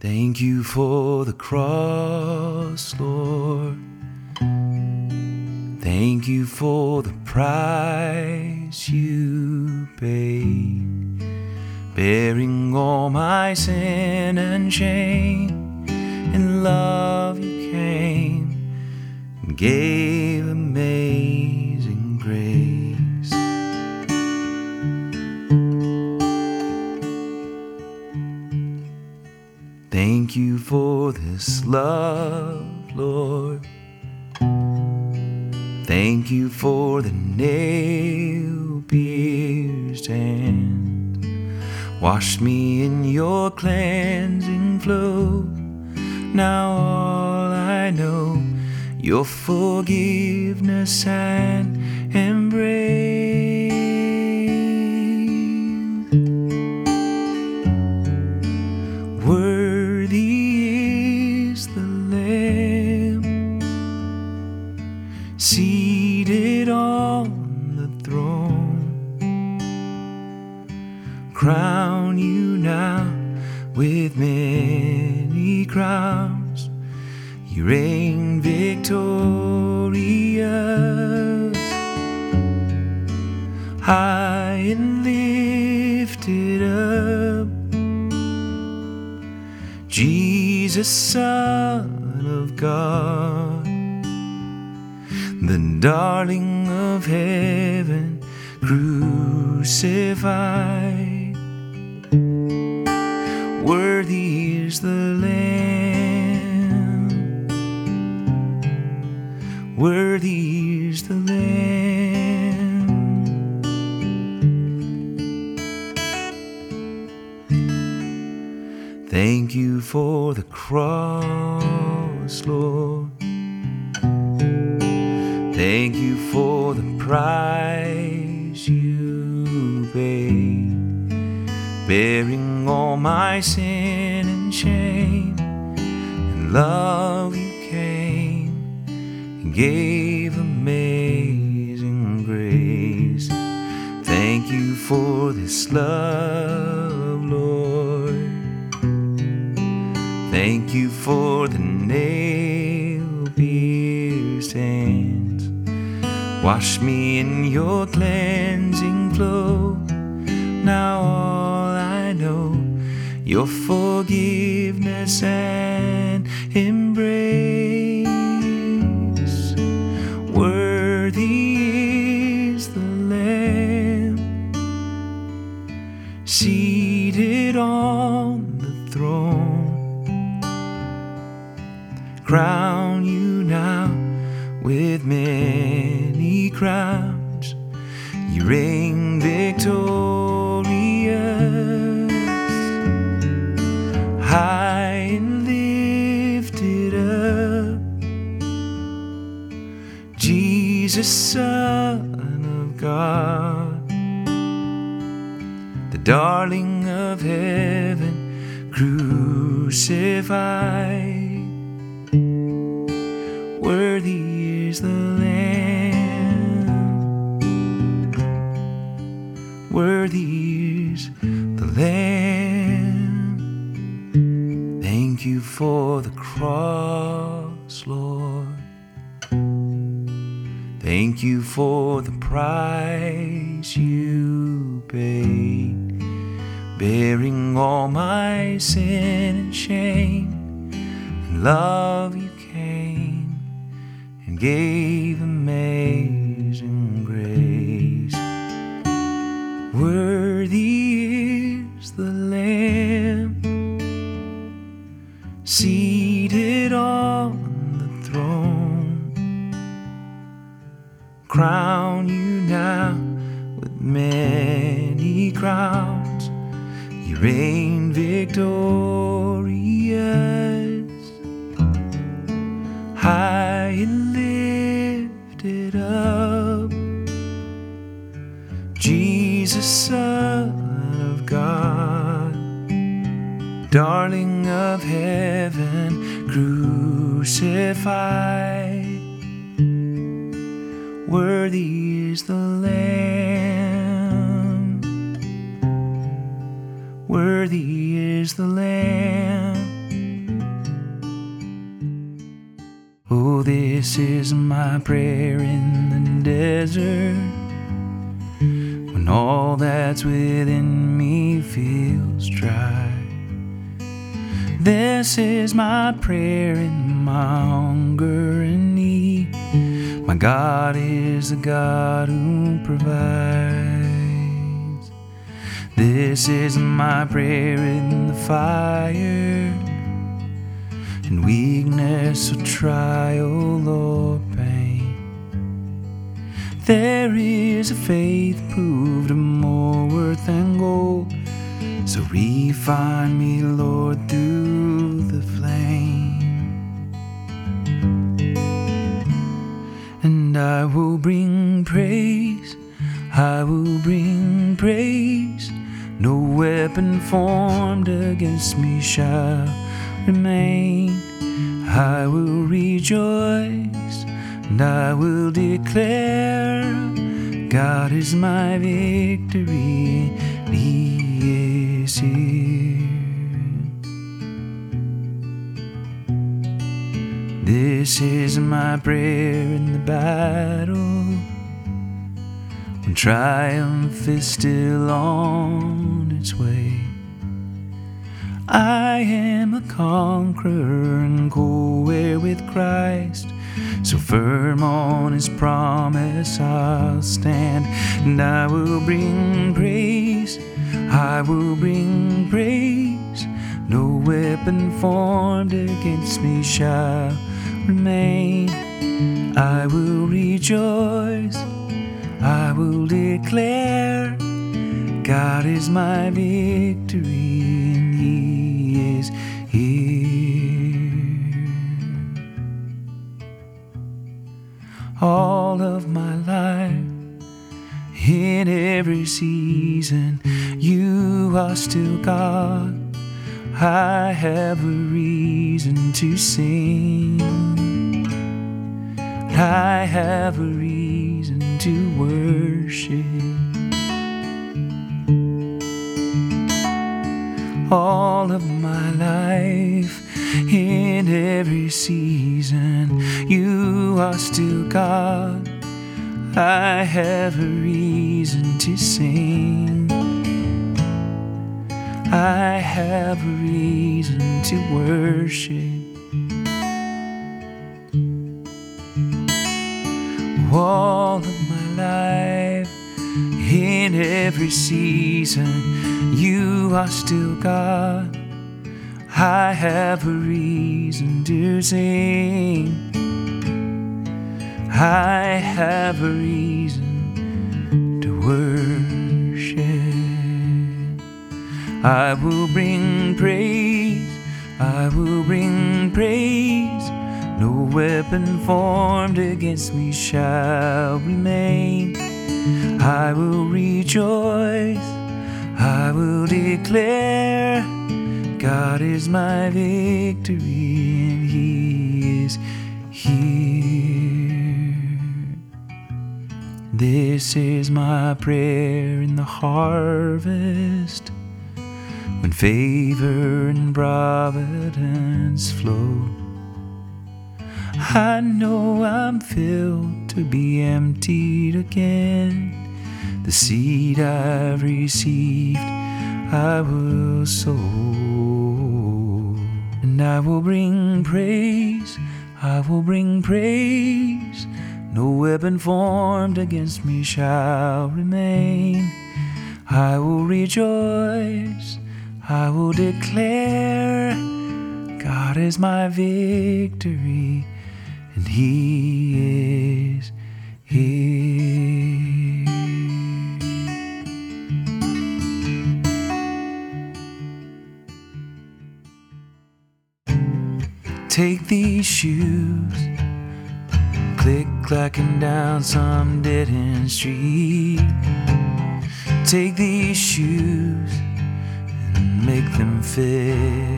Thank you for the cross, Lord. Thank you for the price you paid, bearing all my sin and shame. In love you came and gave amazing grace. Thank you for this love, Lord. Thank you for the nail-pierced hand. Wash me in your cleansing flow. Now all I know, your forgiveness and embrace. Worthy is the Lamb seated on the throne. Crown you now with many crowns. You reign victorious, high and lifted up. Jesus, Son of God, the darling of heaven, crucified. Worthy is the Lamb, worthy is the Lamb. Thank you for the cross, Lord. Thank you for the price you paid, bearing all my sin and shame. In love you came and gave amazing grace. Thank you for this love, Lord. Thank you for the nail-pierced hands. Wash me in your cleansing flow. Now all I know, your forgiveness and embrace. Worthy is the Lamb seated on the throne. Crown you now with many crowns. You reign victorious, high and lifted up. Jesus, Son of God, the darling of heaven, crucified. Worthy is the Lamb, worthy is the Lamb. Thank you for the cross, Lord. Thank you for the price you paid, bearing all my sin and shame. In love you came and gave amazing grace. Worthy is the Lamb seated on the throne. Crown you now with many crowns. You reign victorious, high and lifted up. Jesus, Son of God, darling of heaven, crucified. Worthy is the Lamb, worthy is the Lamb. This is my prayer in the desert, when all that's within me feels dry. This is my prayer in my hunger and need. My God is the God who provides. This is my prayer in the fire, in weakness or trial or pain. There is a faith proved of more worth than gold, so refine me, Lord, through the flame. And I will bring praise, I will bring praise. No weapon formed against me shall remain. I will rejoice and I will declare, God is my victory, and He is here. This is my prayer in the battle, when triumph is still on its way. I am a conqueror and co-heir with Christ, so firm on His promise I'll stand. And I will bring praise, I will bring praise. No weapon formed against me shall remain. I will rejoice, I will declare, God is my victory, and He is here. All of my life, in every season, You are still God. I have a reason to sing, I have a reason to worship. All of my life, in every season, You are still God. I have a reason to sing, I have a reason to worship. All of my life, in every season, You are still God. I have a reason to sing, I have a reason to worship. I will bring praise, I will bring praise. No weapon formed against me shall remain. I will rejoice, I will declare, God is my victory, and He is here. This is my prayer in the harvest, when favor and providence flow. I know I'm filled to be emptied again. The seed I've received I will sow. And I will bring praise, I will bring praise. No weapon formed against me shall remain. I will rejoice, I will declare, God is my victory, and He is here. Take these shoes, click-clacking down some dead-end street. Take these shoes and make them fit.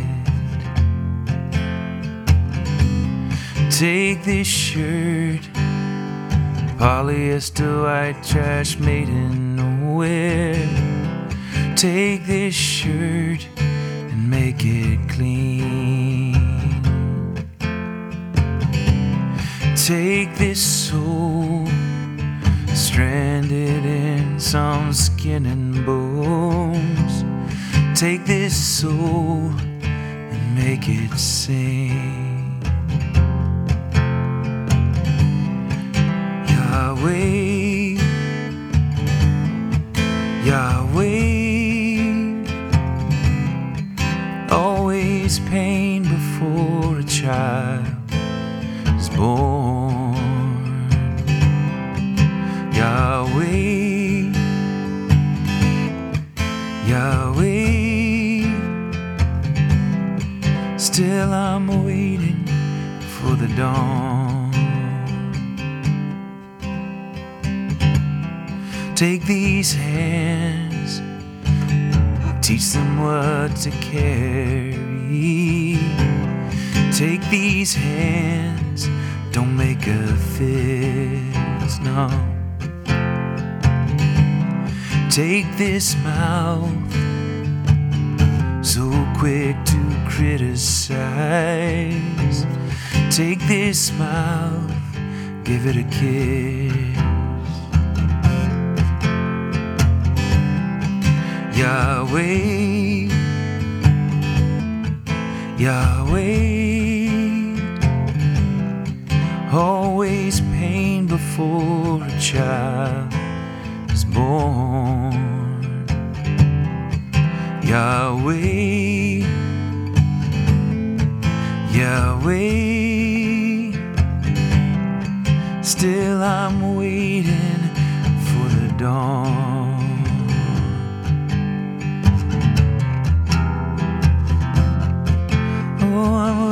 Take this shirt, polyester white trash made in nowhere. Take this shirt and make it clean. Take this soul, stranded in some skin and bones. Take this soul and make it sing. Yahweh, Yahweh, always pain before a child is born. Yahweh, Yahweh, still I'm waiting for the dawn. Take these hands, teach them what to carry. Take these hands, don't make a fist, no. Take this mouth, so quick to criticize. Take this mouth, give it a kiss. Yahweh, Yahweh, always pain before a child is born. Yahweh, Yahweh, still I'm waiting for the dawn. Oh, I'm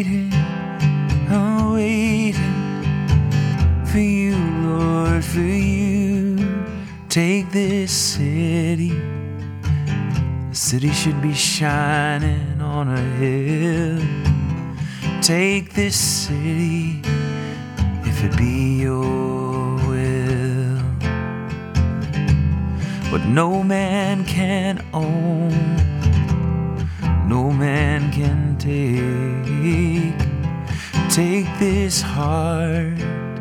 waiting for you, Lord, for you. Take this city. The city should be shining on a hill. Take this city, if it be your will. What no man can own, no man can take. Take this heart,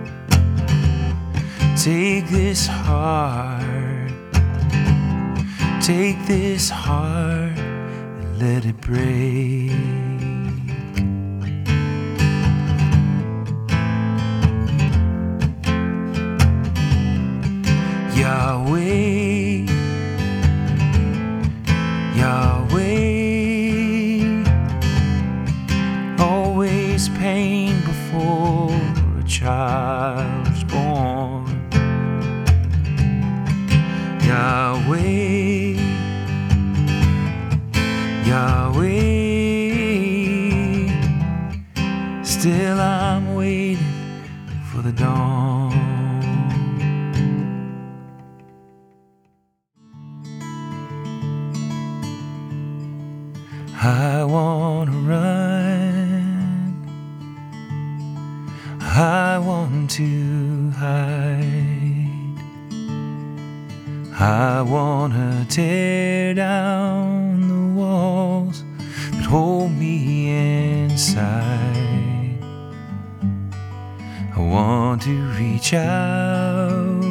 take this heart, take this heart and let it break. Yahweh, Yahweh, always pain before a child's born. Yahweh, Yahweh, still I'm waiting for the dawn. I wanna run, I want to hide, I wanna tear down the walls that hold me inside. I want to reach out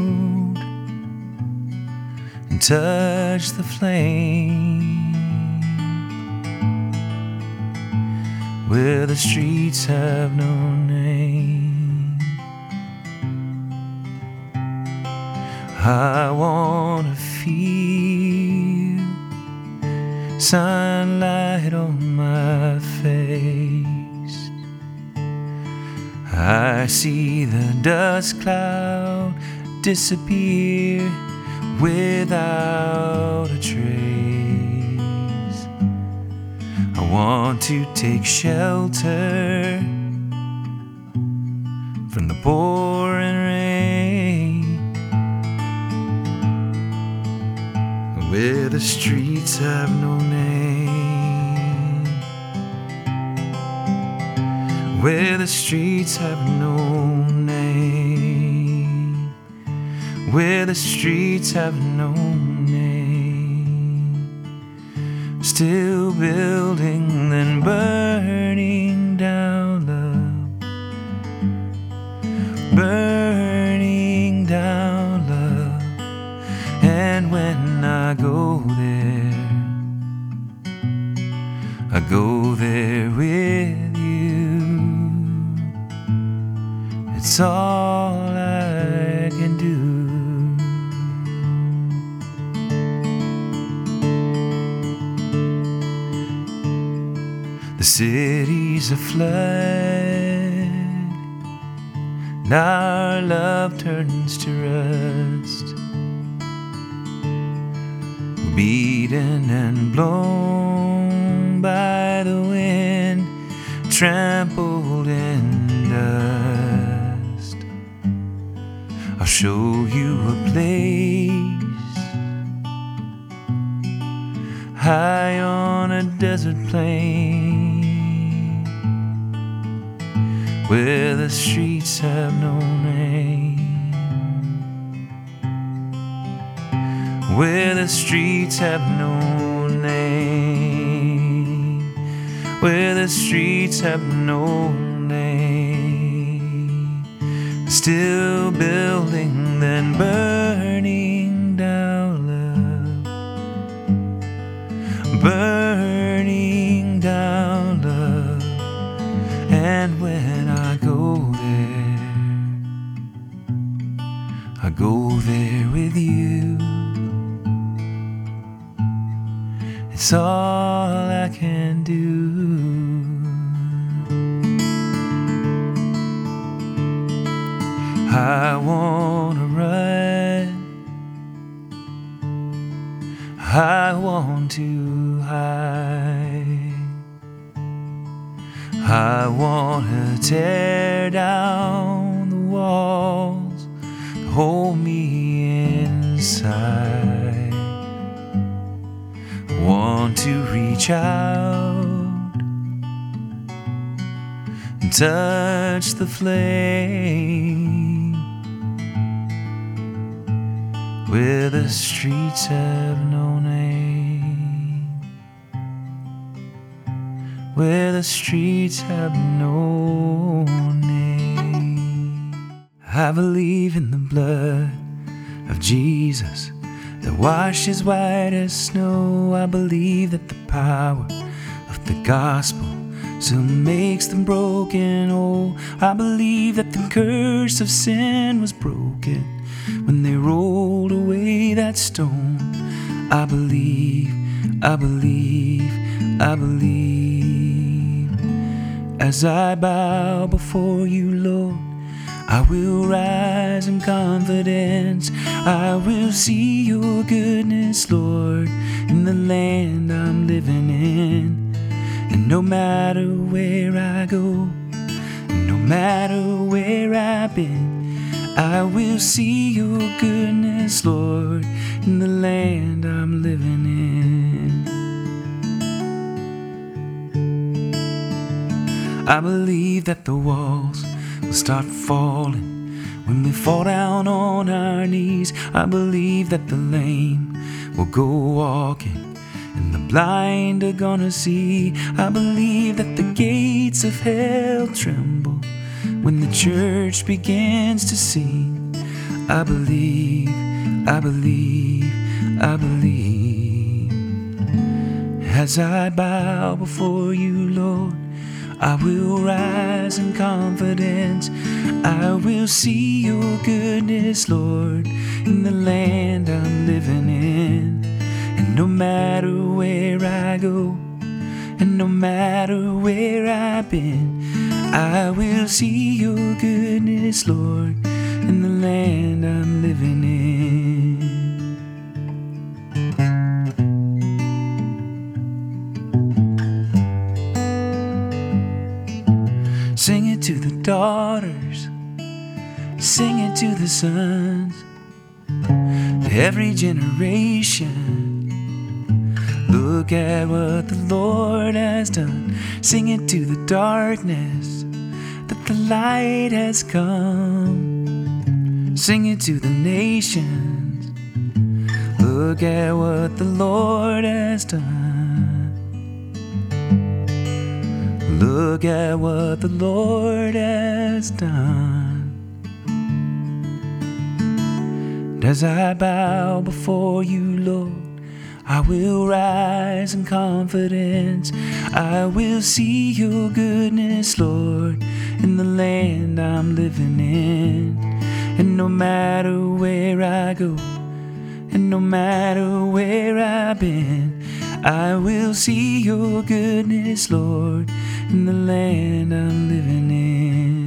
and touch the flame where the streets have no name. I wanna feel sunlight on my face. I see the dust cloud disappear without a trace. I want to take shelter from the pouring rain, where the streets have no name, where the streets have no name, where the streets have no name. Still building, then burning down love. go there with you. It's all I can do. The city's aflood, and our love turns to rust. We're beaten and blown by the wind, trampled in dust. I'll show you a place high on a desert plain, where the streets have no name, where the streets have no name, where the streets have no name. Still building, then burning down love, burning down love. And when I go there with you. It's all I can do. I wanna run, I want to hide, I wanna tear down the walls that hold me inside. I want to reach out and touch the flame, where the streets have no name, where the streets have no name. I believe in the blood of Jesus that washes white as snow. I believe that the power of the gospel still makes them broken. Oh, I believe that the curse of sin was broken when they rolled away that stone. I believe, I believe, I believe. As I bow before you, Lord, I will rise in confidence. I will see your goodness, Lord, in the land I'm living in. And no matter where I go, no matter where I've been, I will see your goodness, Lord, in the land I'm living in. I believe that the walls will start falling when we fall down on our knees. I believe that the lame will go walking and the blind are gonna see. I believe that the gates of hell tremble when the church begins to sing. I believe, I believe, I believe. As I bow before you, Lord, I will rise in confidence. I will see your goodness, Lord, in the land I'm living in. And no matter where I go, and no matter where I've been, I will see your goodness, Lord, in the land I'm living in. Sing it to the daughters, sing it to the sons, to every generation. Look at what the Lord has done. Sing it to the darkness, that the light has come. Sing it to the nations. Look at what the Lord has done. Look at what the Lord has done. And as I bow before you, Lord, I will rise in confidence. I will see your goodness, Lord, in the land I'm living in. And no matter where I go, and no matter where I've been, I will see your goodness, Lord, in the land I'm living in.